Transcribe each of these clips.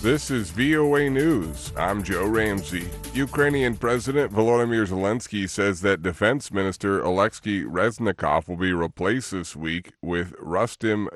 This is VOA News. I'm Joe Ramsey. Ukrainian President Volodymyr Zelensky says that Defense Minister Alexei Reznikov will be replaced this week with Rustem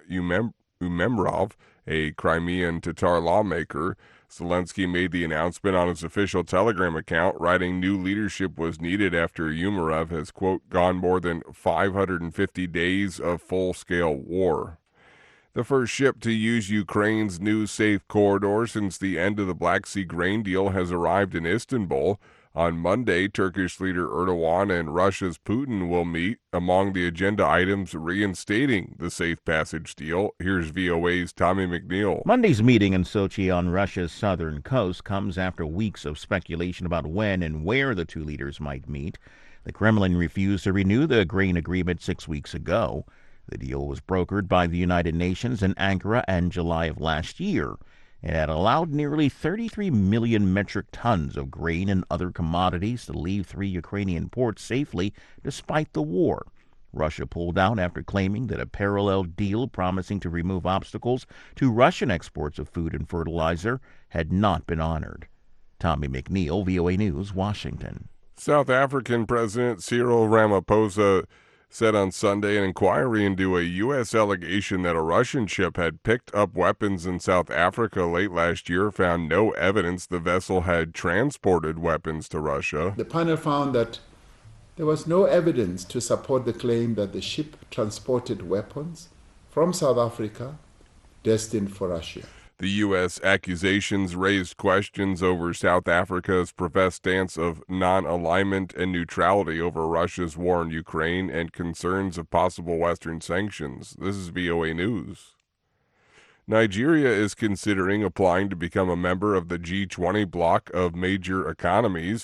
Umerov, a Crimean Tatar lawmaker. Zelensky made the announcement on his official Telegram account, writing new leadership was needed after Umerov has, quote, gone more than 550 days of full-scale war. The first ship to use Ukraine's new safe corridor since the end of the Black Sea grain deal has arrived in Istanbul. On Monday, Turkish leader Erdogan and Russia's Putin will meet. Among the agenda items reinstating the safe passage deal. Here's VOA's Tommy McNeil. Monday's meeting in Sochi on Russia's southern coast comes after weeks of speculation about when and where the two leaders might meet. The Kremlin refused to renew the grain agreement 6 weeks ago. The deal was brokered by the United Nations in Ankara in July of last year. It had allowed nearly 33 million metric tons of grain and other commodities to leave 3 Ukrainian ports safely despite the war. Russia pulled out after claiming that a parallel deal promising to remove obstacles to Russian exports of food and fertilizer had not been honored. Tommy McNeil, VOA News, Washington. South African President Cyril Ramaphosa said on Sunday an inquiry into a U.S. allegation that a Russian ship had picked up weapons in South Africa late last year found no evidence the vessel had transported weapons to Russia. The panel found that there was no evidence to support the claim that the ship transported weapons from South Africa destined for Russia. The U.S. accusations raised questions over South Africa's professed stance of non-alignment and neutrality over Russia's war in Ukraine and concerns of possible Western sanctions. This is VOA News. Nigeria is considering applying to become a member of the G20 bloc of major economies.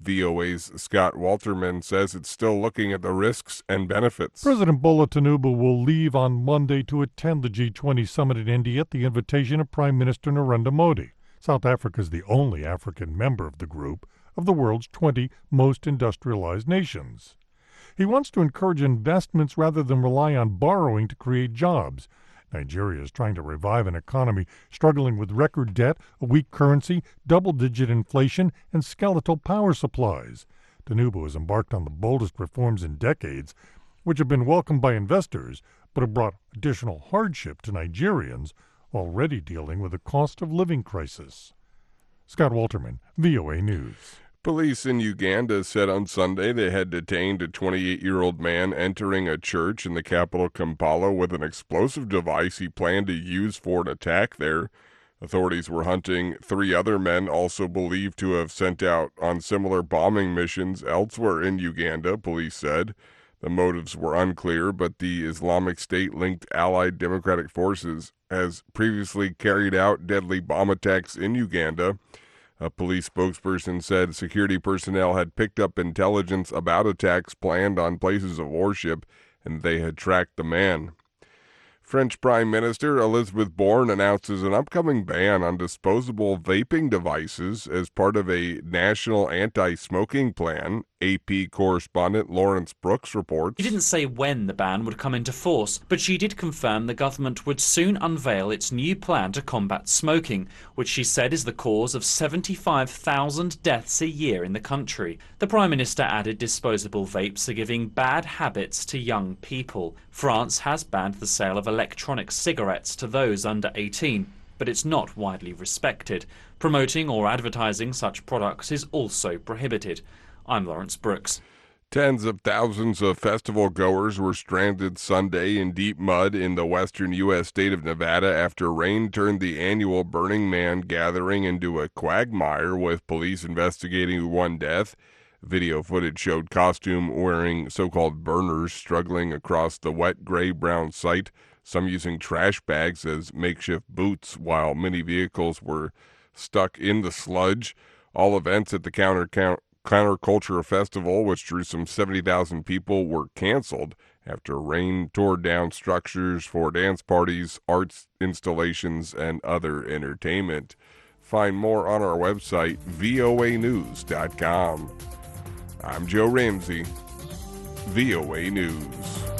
VOA's Scott Walterman says it's still looking at the risks and benefits. President Bola Tinubu will leave on Monday to attend the G20 summit in India at the invitation of Prime Minister Narendra Modi. South Africa is the only African member of the group of the world's 20 most industrialized nations. He wants to encourage investments rather than rely on borrowing to create jobs. Nigeria is trying to revive an economy struggling with record debt, a weak currency, double-digit inflation, and skeletal power supplies. Tinubu has embarked on the boldest reforms in decades, which have been welcomed by investors, but have brought additional hardship to Nigerians already dealing with a cost of living crisis. Scott Walterman, VOA News. Police in Uganda said on Sunday they had detained a 28-year-old man entering a church in the capital Kampala with an explosive device he planned to use for an attack there. Authorities were hunting 3 other men also believed to have sent out on similar bombing missions elsewhere in Uganda, police said. The motives were unclear, but the Islamic State-linked Allied Democratic Forces has previously carried out deadly bomb attacks in Uganda. A police spokesperson said security personnel had picked up intelligence about attacks planned on places of worship, and they had tracked the man. French Prime Minister Elizabeth Borne announces an upcoming ban on disposable vaping devices as part of a national anti-smoking plan. AP correspondent Lawrence Brooks reports. She didn't say when the ban would come into force, but she did confirm the government would soon unveil its new plan to combat smoking, which she said is the cause of 75,000 deaths a year in the country. The Prime Minister added disposable vapes are giving bad habits to young people. France has banned the sale of electronic cigarettes to those under 18, but it's not widely respected. Promoting or advertising such products is also prohibited. I'm Lawrence Brooks. Tens of thousands of festival goers were stranded Sunday in deep mud in the western U.S. state of Nevada after rain turned the annual Burning Man gathering into a quagmire, with police investigating one death. Video footage showed costume-wearing so-called burners struggling across the wet gray-brown site, some using trash bags as makeshift boots, while many vehicles were stuck in the sludge. All events at the Counterculture Festival, which drew some 70,000 people, were canceled after rain tore down structures for dance parties, arts installations, and other entertainment. Find more on our website, voanews.com. I'm Joe Ramsey, VOA News.